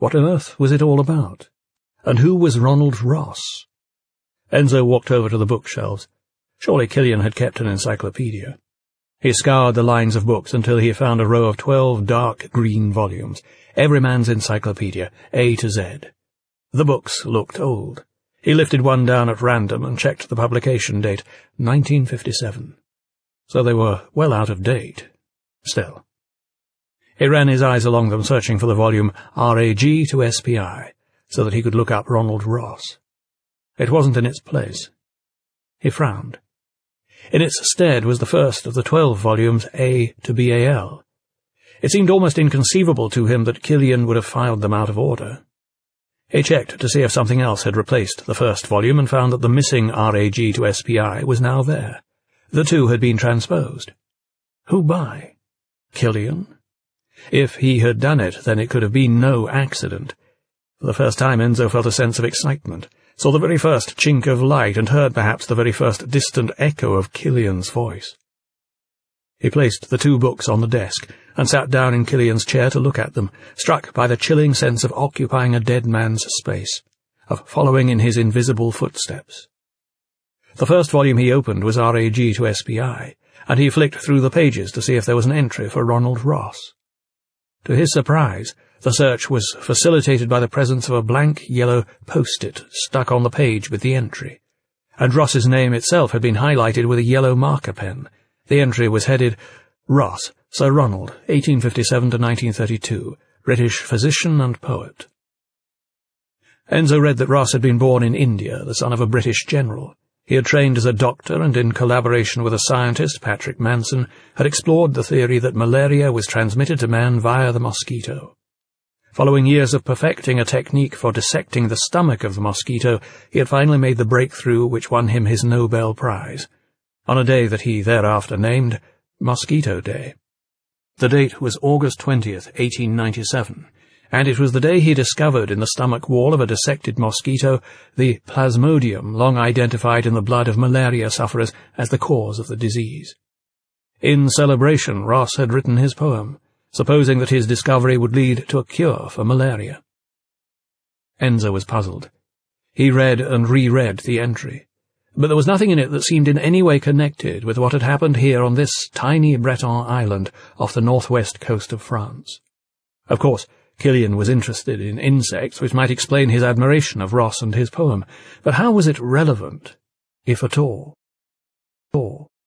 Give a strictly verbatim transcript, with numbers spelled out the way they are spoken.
What on earth was it all about? And who was Ronald Ross? Enzo walked over to the bookshelves. Surely Killian had kept an encyclopedia. He scoured the lines of books until he found a row of twelve dark green volumes, Everyman's Encyclopedia, A to Z. The books looked old. He lifted one down at random and checked the publication date, nineteen fifty-seven. So they were well out of date. Still. He ran his eyes along them, searching for the volume R A G to S P I, so that he could look up Ronald Ross. It wasn't in its place. He frowned. In its stead was the first of the twelve volumes A to B A L. It seemed almost inconceivable to him that Killian would have filed them out of order. He checked to see if something else had replaced the first volume and found that the missing R A G to S P I was now there. The two had been transposed. Who by? Killian? If he had done it, then it could have been no accident. For the first time Enzo felt a sense of excitement, saw the very first chink of light, and heard perhaps the very first distant echo of Killian's voice. He placed the two books on the desk, and sat down in Killian's chair to look at them, struck by the chilling sense of occupying a dead man's space, of following in his invisible footsteps. The first volume he opened was R A G to S P I, and he flicked through the pages to see if there was an entry for Ronald Ross. To his surprise, the search was facilitated by the presence of a blank yellow post-it stuck on the page with the entry, and Ross's name itself had been highlighted with a yellow marker pen. The entry was headed, Ross, Sir Ronald, eighteen fifty-seven to nineteen thirty-two, British physician and poet. Enzo read that Ross had been born in India, the son of a British general. He had trained as a doctor and, in collaboration with a scientist, Patrick Manson, had explored the theory that malaria was transmitted to man via the mosquito. Following years of perfecting a technique for dissecting the stomach of the mosquito, he had finally made the breakthrough which won him his Nobel Prize, on a day that he thereafter named Mosquito Day. The date was August twentieth, eighteen ninety-seven, and it was the day he discovered in the stomach wall of a dissected mosquito the plasmodium long identified in the blood of malaria sufferers as the cause of the disease. In celebration, Ross had written his poem, supposing that his discovery would lead to a cure for malaria. Enzo was puzzled. He read and reread the entry, but there was nothing in it that seemed in any way connected with what had happened here on this tiny Breton island off the northwest coast of France. Of course, Killian was interested in insects, which might explain his admiration of Ross and his poem, but how was it relevant, if at all? At all?